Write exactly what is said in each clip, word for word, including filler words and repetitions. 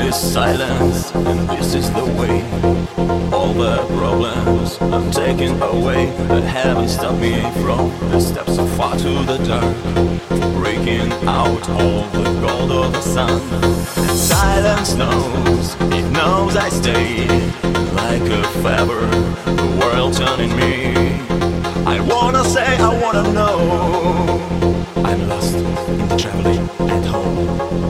is silence, and this is the way. All the problems I'm taking away that haven't stopped me from the steps so far to the dark, breaking out all the gold of the sun. And silence knows, it knows I stay like a feather, the world turning me. I wanna say, I wanna know, I'm lost in the traveling at home.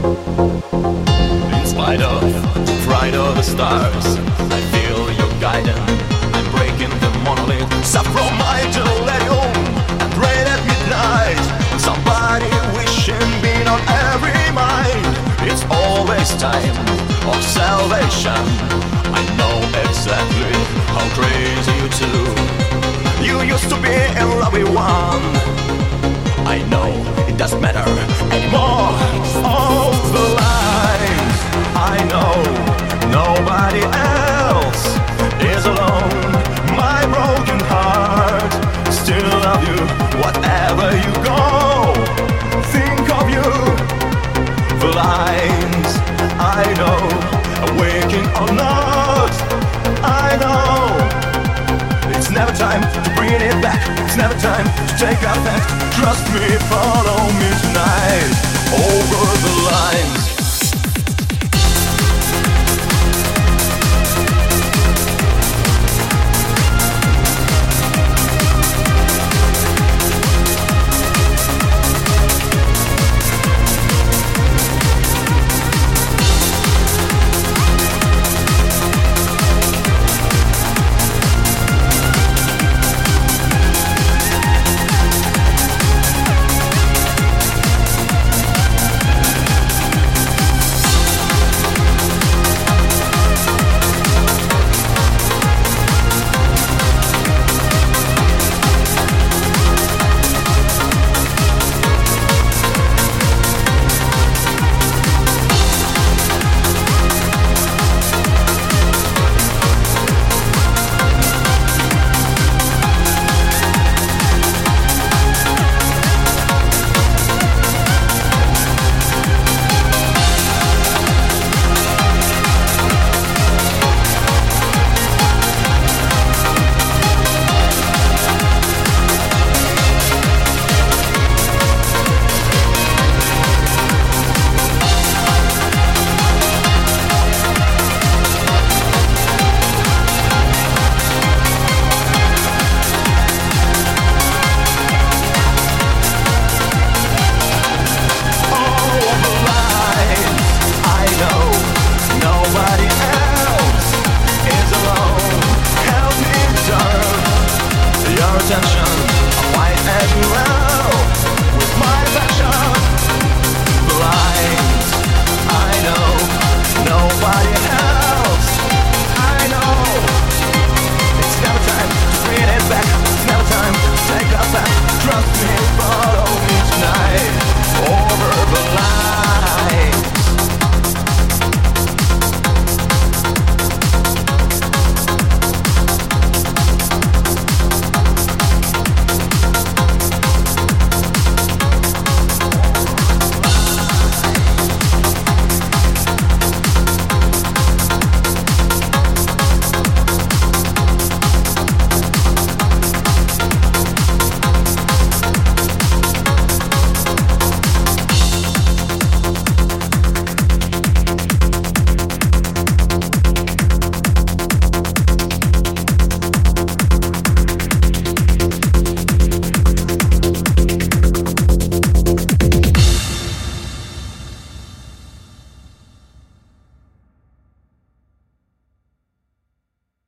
In spite of the pride of the stars, I feel your guidance. I'm breaking the monolith, stop from my delirium, and rain at midnight. Somebody wishing being on every mind. It's always time of salvation. I know exactly how crazy you too. You used to be in love with one. I know it doesn't matter anymore. All the lines I know, nobody else is alone. My broken heart still love you whatever you go. Think of you. The lines I know, waking or not, I know. It's never time to bring it back. It's never time to take our back. Trust me, follow me tonight over the lines.